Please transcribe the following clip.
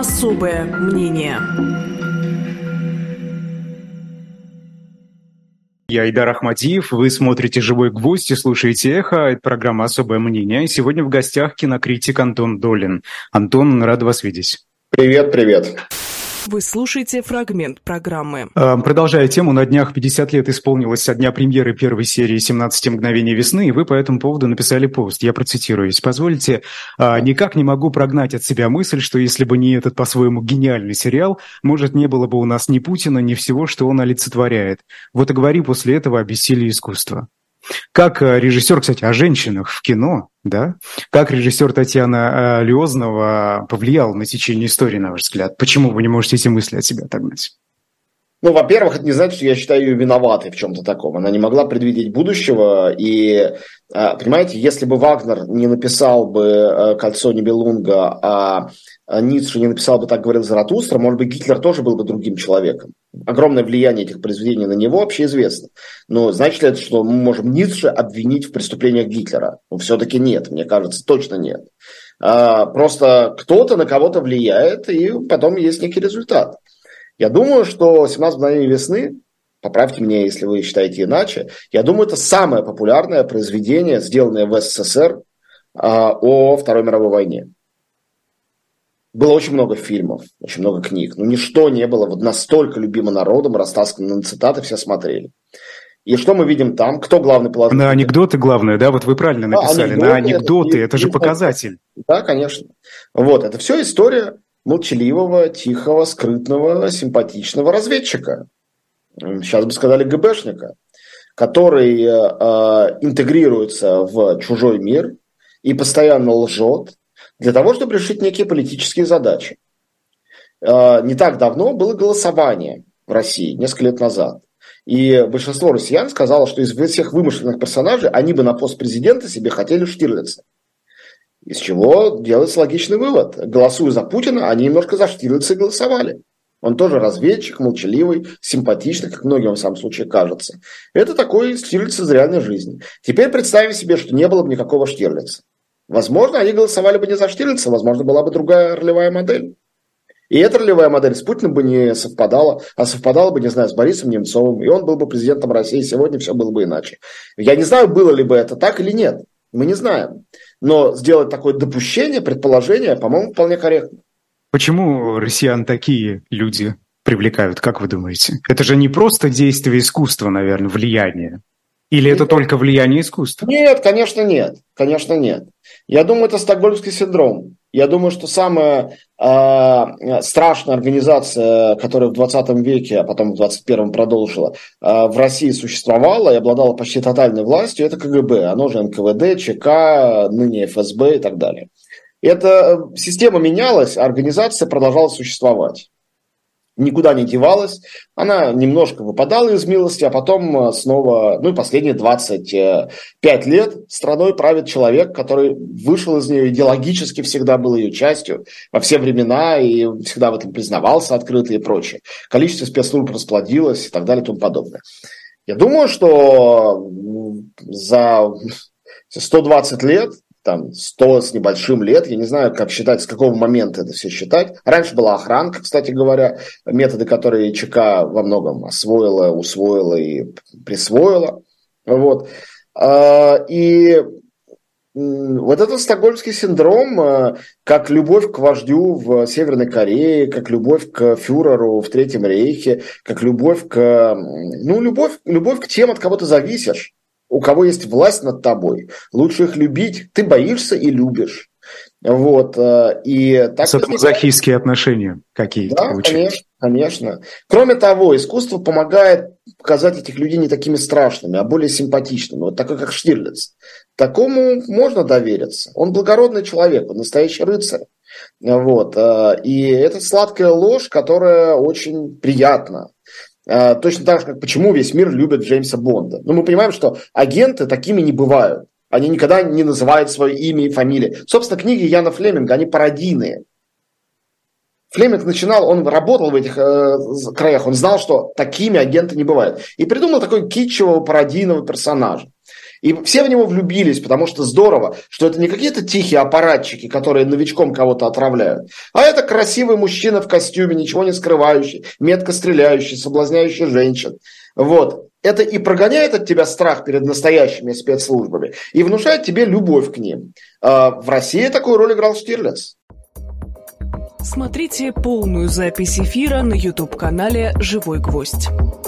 Особое мнение. Я Айдар Ахмадиев, вы смотрите «Живой гвоздь» и слушаете «Эхо». Это программа «Особое мнение». И сегодня в гостях кинокритик Антон Долин. Антон, рад вас видеть. Привет, привет. Вы слушаете фрагмент программы. Продолжая тему, на днях 50 лет исполнилось со дня премьеры первой серии «17 мгновений весны», и вы по этому поводу написали пост. Я процитирую. Позвольте, никак не могу прогнать от себя мысль, что если бы не этот по-своему гениальный сериал, может, не было бы у нас ни Путина, ни всего, что он олицетворяет. Вот и говори после этого о бессилии искусства. Как режиссер, кстати, о женщинах в кино, да? Как режиссер Татьяна Лиознова повлиял на течение истории, на ваш взгляд? Почему вы не можете эти мысли от себя отогнать? Ну, во-первых, это не значит, что я считаю ее виноватой в чем-то таком. Она не могла предвидеть будущего. И, понимаете, если бы Вагнер не написал бы «Кольцо Нибелунга», а Ницше не написал бы «Так говорил Заратустра», может быть, Гитлер тоже был бы другим человеком. Огромное влияние этих произведений на него общеизвестно. Но значит ли это, что мы можем Ницше обвинить в преступлениях Гитлера? Ну, все-таки нет, мне кажется, точно нет. Просто кто-то на кого-то влияет, и потом есть некий результат. Я думаю, что «17 мгновений весны», поправьте меня, если вы считаете иначе, я думаю, это самое популярное произведение, сделанное в СССР о Второй мировой войне. Было очень много фильмов, очень много книг, но ничто не было вот настолько любимо народом, растаскано на цитаты, все смотрели. И что мы видим там? Кто главный положитель? На анекдоты главное, да? Вот вы правильно написали. На анекдоты, это же показатель. Да, конечно. Вот, это все история молчаливого, тихого, скрытного, симпатичного разведчика. Сейчас бы сказали ГБшника, который интегрируется в чужой мир и постоянно лжет для того, чтобы решить некие политические задачи. Не так давно было голосование в России, несколько лет назад. И большинство россиян сказало, что из всех вымышленных персонажей они бы на пост президента себе хотели Штирлица. Из чего делается логичный вывод. Голосуя за Путина, они немножко за Штирлица и голосовали. Он тоже разведчик, молчаливый, симпатичный, как многим в самом случае кажется. Это такой Штирлиц из реальной жизни. Теперь представим себе, что не было бы никакого Штирлица. Возможно, они голосовали бы не за Штирлица, возможно, была бы другая ролевая модель. И эта ролевая модель с Путиным бы не совпадала, а совпадала бы, не знаю, с Борисом Немцовым, и он был бы президентом России, сегодня все было бы иначе. Я не знаю, было ли бы это так или нет. Мы не знаем. Но сделать такое допущение, предположение, по-моему, вполне корректно. Почему россиян такие люди привлекают, как вы думаете? Это же не просто действие искусства, наверное, влияние. Или это только влияние искусства? Нет, конечно, нет. Конечно, нет. Я думаю, это стокгольмский синдром. Я думаю, что самая страшная организация, которая в 20 веке, а потом в 21-м продолжила, в России существовала и обладала почти тотальной властью, это КГБ. Оно же НКВД, ЧК, ныне ФСБ и так далее. Эта система менялась, а организация продолжала существовать. Никуда не девалась, она немножко выпадала из милости, а потом снова, ну и последние 25 лет страной правит человек, который вышел из нее, идеологически всегда был ее частью во все времена и всегда в этом признавался открыто и прочее. Количество спецслужб расплодилось и так далее и тому подобное. Я думаю, что за 120 лет, там 100 с небольшим лет, я не знаю, как считать, с какого момента это все считать. Раньше была охранка, кстати говоря, методы, которые ЧК во многом освоила, усвоила и присвоила. Вот. И вот этот стокгольмский синдром, как любовь к вождю в Северной Корее, как любовь к фюреру в Третьем Рейхе, как любовь к тем, от кого ты зависишь. У кого есть власть над тобой, лучше их любить. Ты боишься и любишь. Вот. И так садомазохистские отношения какие-то. Да, получаются. Конечно. Кроме того, искусство помогает показать этих людей не такими страшными, а более симпатичными. Вот такой, как Штирлиц. Такому можно довериться. Он благородный человек, он настоящий рыцарь. Вот. И это сладкая ложь, которая очень приятна. Точно так же, как почему весь мир любит Джеймса Бонда. Но мы понимаем, что агенты такими не бывают. Они никогда не называют свое имя и фамилию. Собственно, книги Яна Флеминга, они пародийные. Флеминг начинал, он работал в этих краях, он знал, что такими агенты не бывают. И придумал такой китчевого пародийного персонажа. И все в него влюбились, потому что здорово, что это не какие-то тихие аппаратчики, которые новичком кого-то отравляют, а это красивый мужчина в костюме, ничего не скрывающий, метко стреляющий, соблазняющий женщин. Вот. Это и прогоняет от тебя страх перед настоящими спецслужбами, и внушает тебе любовь к ним. В России такую роль играл Штирлиц. Смотрите полную запись эфира на YouTube-канале «Живой гвоздь».